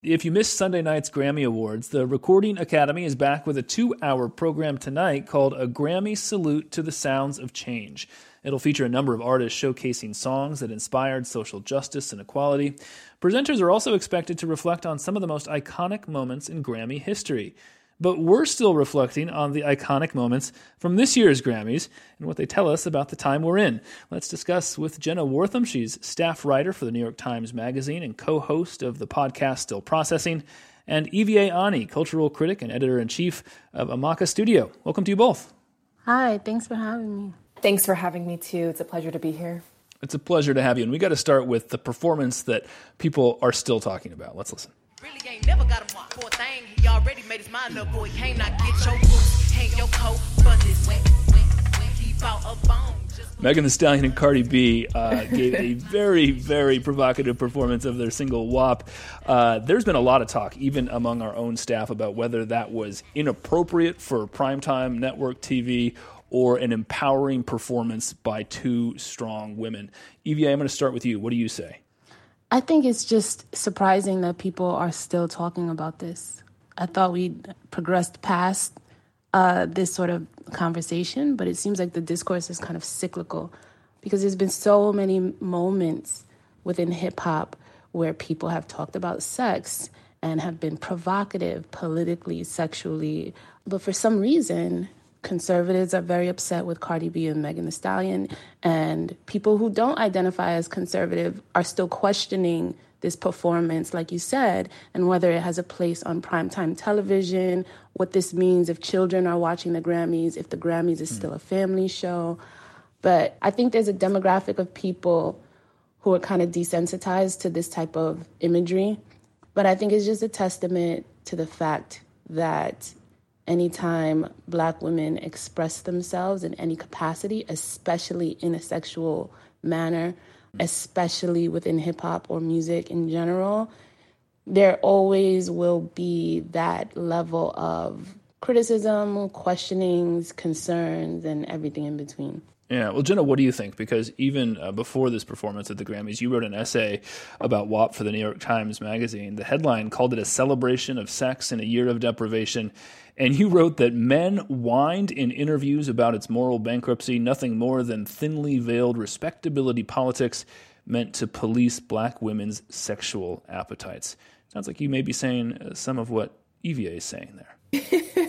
If you missed Sunday night's Grammy Awards, the Recording Academy is back with a 2-hour program tonight called A Grammy Salute to the Sounds of Change. It'll feature a number of artists showcasing songs that inspired social justice and equality. Presenters are also expected to reflect on some of the most iconic moments in Grammy history. But we're still reflecting on the iconic moments from this year's Grammys and what they tell us about the time we're in. Let's discuss with Jenna Wortham. She's staff writer for the New York Times Magazine and co-host of the podcast Still Processing, and Evie Ani, cultural critic and editor-in-chief of Amaka Studio. Welcome to you both. Hi, thanks for having me. Thanks for having me, too. It's a pleasure to be here. It's a pleasure to have you. And we got to start with the performance that people are still talking about. Let's listen. Really ain't never got him for a thing. He already made his mind up, boy. Can't not get your boots, hang your coat, but this wet, keep out a bone. Megan Thee Stallion and Cardi B gave a very, very provocative performance of their single WAP. There's been a lot of talk, even among our own staff, about whether that was inappropriate for primetime network TV or an empowering performance by two strong women. Evie, I'm going to start with you. What do you say? I think it's just surprising that people are still talking about this. I thought we'd progressed past this sort of conversation, but it seems like the discourse is kind of cyclical because there's been so many moments within hip-hop where people have talked about sex and have been provocative politically, sexually. But for some reason, conservatives are very upset with Cardi B and Megan Thee Stallion, and people who don't identify as conservative are still questioning this performance, like you said, and whether it has a place on primetime television, what this means if children are watching the Grammys, if the Grammys is still a family show. But I think there's a demographic of people who are kind of desensitized to this type of imagery. But I think it's just a testament to the fact that anytime Black women express themselves in any capacity, especially in a sexual manner, especially within hip-hop or music in general, there always will be that level of criticism, questionings, concerns, and everything in between. Yeah, well, Jenna, what do you think? Because even before this performance at the Grammys, you wrote an essay about WAP for the New York Times Magazine. The headline called it a celebration of sex in a year of deprivation. And you wrote that men whined in interviews about its moral bankruptcy, nothing more than thinly veiled respectability politics meant to police Black women's sexual appetites. Sounds like you may be saying some of what Evie is saying there.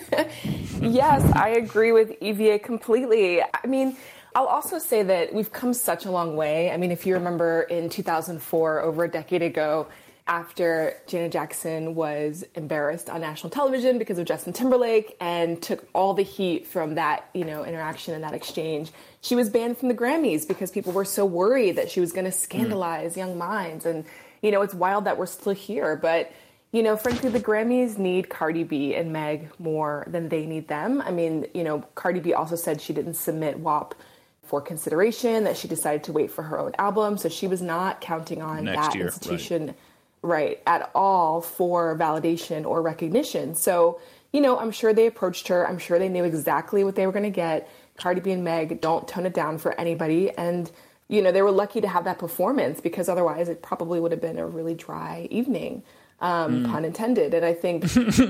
Yes, I agree with Evie completely. I mean, I'll also say that we've come such a long way. I mean, if you remember in 2004, over a decade ago, after Janet Jackson was embarrassed on national television because of Justin Timberlake and took all the heat from that, interaction and that exchange, she was banned from the Grammys because people were so worried that she was going to scandalize young minds. And, it's wild that we're still here. But, frankly, the Grammys need Cardi B and Meg more than they need them. I mean, Cardi B also said she didn't submit WAP for consideration, that she decided to wait for her own album. So she was not counting on that institution. Right, at all for validation or recognition. So, I'm sure they approached her. I'm sure they knew exactly what they were going to get. Cardi B and Meg don't tone it down for anybody. And, they were lucky to have that performance because otherwise it probably would have been a really dry evening, pun intended. And I think,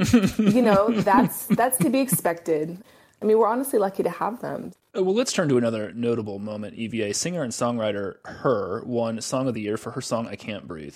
that's to be expected. I mean, we're honestly lucky to have them. Well, let's turn to another notable moment. EVA singer and songwriter Her won Song of the Year for her song I Can't Breathe.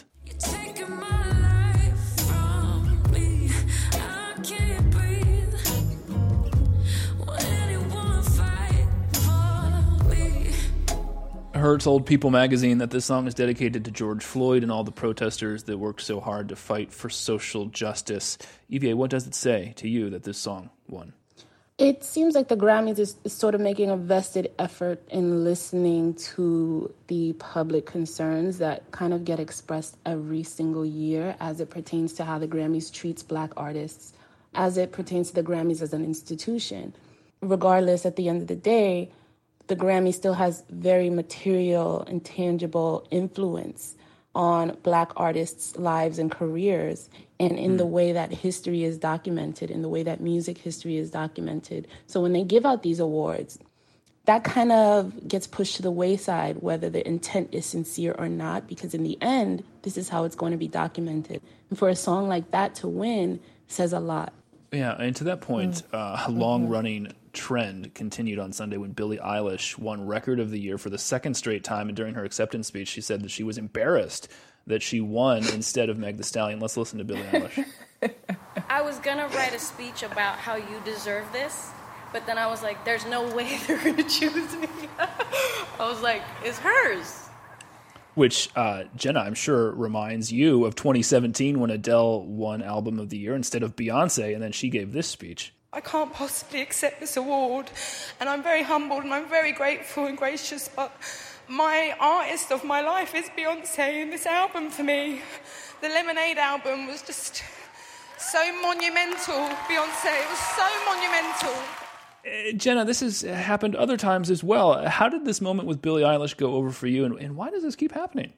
Her told People magazine that this song is dedicated to George Floyd and all the protesters that worked so hard to fight for social justice. EVA, what does it say to you that this song won? It seems like the Grammys is sort of making a vested effort in listening to the public concerns that kind of get expressed every single year as it pertains to how the Grammys treats Black artists, as it pertains to the Grammys as an institution. Regardless, at the end of the day, the Grammy still has very material and tangible influence on Black artists' lives and careers, and in the way that history is documented, in the way that music history is documented. So when they give out these awards, that kind of gets pushed to the wayside, whether the intent is sincere or not, because in the end, this is how it's going to be documented. And for a song like that to win says a lot. Yeah, and to that point, a long-running trend continued on Sunday when Billie Eilish won Record of the Year for the second straight time, and during her acceptance speech, she said that she was embarrassed that she won instead of Meg Thee Stallion. Let's listen to Billie Eilish. I was going to write a speech about how you deserve this, but then I was like, there's no way they're going to choose me. I was like, it's hers. Which, Jenna, I'm sure reminds you of 2017 when Adele won Album of the Year instead of Beyonce, and then she gave this speech. I can't possibly accept this award, and I'm very humbled and I'm very grateful and gracious, but my artist of my life is Beyonce, and this album for me, the Lemonade album, was just so monumental, Beyonce. It was so monumental. Jenna, this has happened other times as well. How did this moment with Billie Eilish go over for you, and why does this keep happening?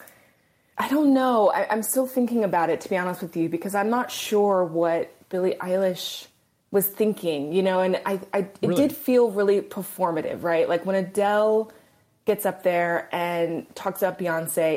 I don't know. I'm still thinking about it, to be honest with you, because I'm not sure what Billie Eilish was thinking, and it did feel really performative, right? Like when Adele gets up there and talks about Beyonce,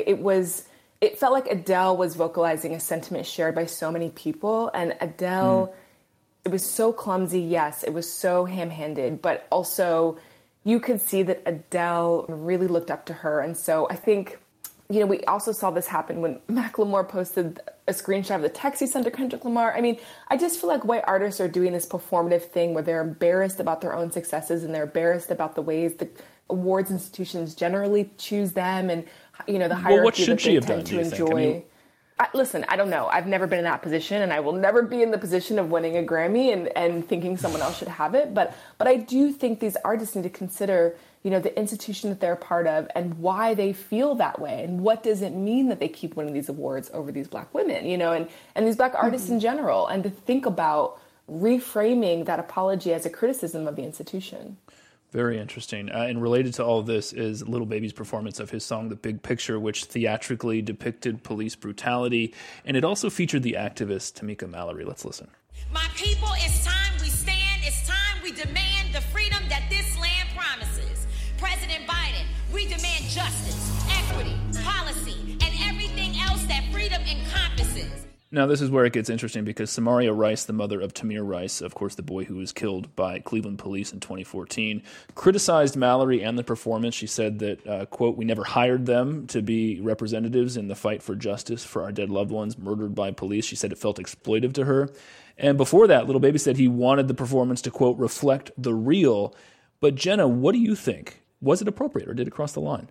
it felt like Adele was vocalizing a sentiment shared by so many people, and Adele... It was so clumsy, yes. It was so ham-handed, but also you could see that Adele really looked up to her. And so I think, we also saw this happen when Macklemore posted a screenshot of the text he sent to Kendrick Lamar. I mean, I just feel like white artists are doing this performative thing where they're embarrassed about their own successes and they're embarrassed about the ways the awards institutions generally choose them and, the hierarchy that they tend to enjoy. Listen, I don't know. I've never been in that position, and I will never be in the position of winning a Grammy and thinking someone else should have it. But I do think these artists need to consider, the institution that they're a part of and why they feel that way, and what does it mean that they keep winning these awards over these Black women, and these Black artists in general, and to think about reframing that apology as a criticism of the institution. Very interesting. And related to all of this is Lil Baby's performance of his song, The Big Picture, which theatrically depicted police brutality. And it also featured the activist Tamika Mallory. Let's listen. My people, it's time we stand. It's time we demand the freedom that this land promises. President Biden, we demand justice, equity, policy, and everything else that freedom encompasses. Now, this is where it gets interesting because Samaria Rice, the mother of Tamir Rice, of course, the boy who was killed by Cleveland police in 2014, criticized Mallory and the performance. She said that, quote, "We never hired them to be representatives in the fight for justice for our dead loved ones murdered by police." She said it felt exploitive to her. And before that, Lil Baby said he wanted the performance to, quote, "reflect the real." But Jenna, what do you think? Was it appropriate or did it cross the line?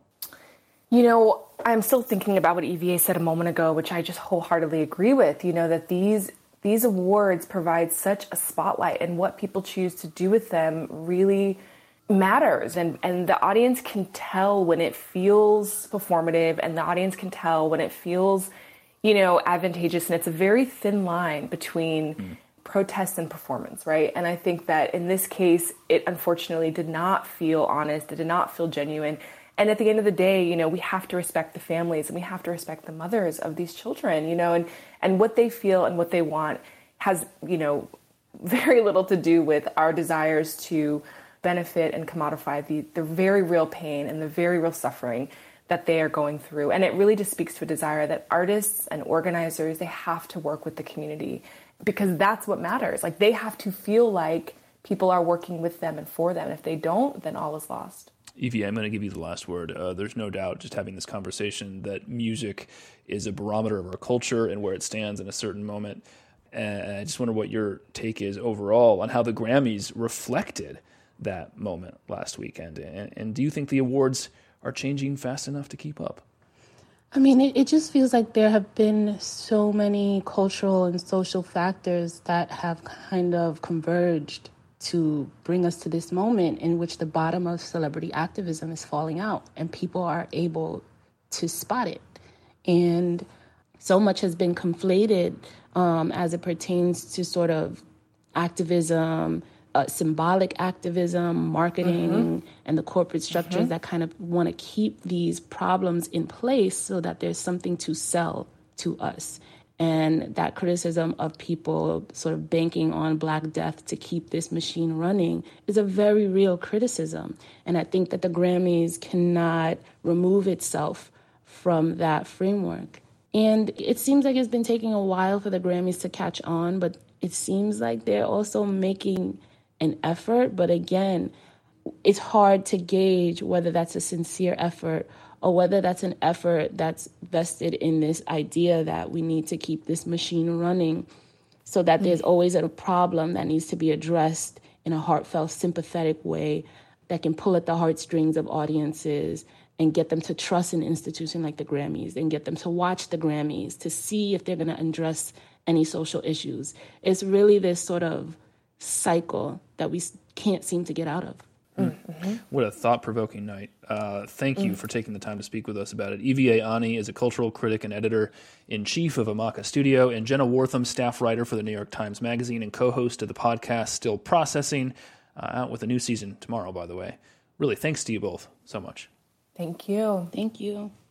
I'm still thinking about what EVA said a moment ago, which I just wholeheartedly agree with, that these awards provide such a spotlight, and what people choose to do with them really matters. And the audience can tell when it feels performative, and the audience can tell when it feels, advantageous. And it's a very thin line between protest and performance, right? And I think that in this case, it unfortunately did not feel honest. It did not feel genuine. And at the end of the day, we have to respect the families and we have to respect the mothers of these children, and what they feel and what they want has, very little to do with our desires to benefit and commodify the very real pain and the very real suffering that they are going through. And it really just speaks to a desire that artists and organizers, they have to work with the community because that's what matters. Like, they have to feel like people are working with them and for them. And if they don't, then all is lost. Evie, I'm going to give you the last word. There's no doubt, just having this conversation, that music is a barometer of our culture and where it stands in a certain moment. And I just wonder what your take is overall on how the Grammys reflected that moment last weekend. And do you think the awards are changing fast enough to keep up? I mean, it just feels like there have been so many cultural and social factors that have kind of converged to bring us to this moment in which the bottom of celebrity activism is falling out and people are able to spot it. And so much has been conflated as it pertains to sort of activism, symbolic activism, marketing, and the corporate structures that kind of want to keep these problems in place so that there's something to sell to us. And that criticism of people sort of banking on Black death to keep this machine running is a very real criticism. And I think that the Grammys cannot remove itself from that framework. And it seems like it's been taking a while for the Grammys to catch on, but it seems like they're also making an effort. But again, it's hard to gauge whether that's a sincere effort or whether that's an effort that's vested in this idea that we need to keep this machine running so that there's always a problem that needs to be addressed in a heartfelt, sympathetic way that can pull at the heartstrings of audiences and get them to trust an institution like the Grammys and get them to watch the Grammys to see if they're going to address any social issues. It's really this sort of cycle that we can't seem to get out of. Mm-hmm. What a thought-provoking night. Thank you for taking the time to speak with us about it. Evie Ani is a cultural critic and editor-in-chief of Amaka Studio, and Jenna Wortham, staff writer for the New York Times Magazine and co-host of the podcast Still Processing, out with a new season tomorrow, by the way. Really, thanks to you both so much. Thank you. Thank you.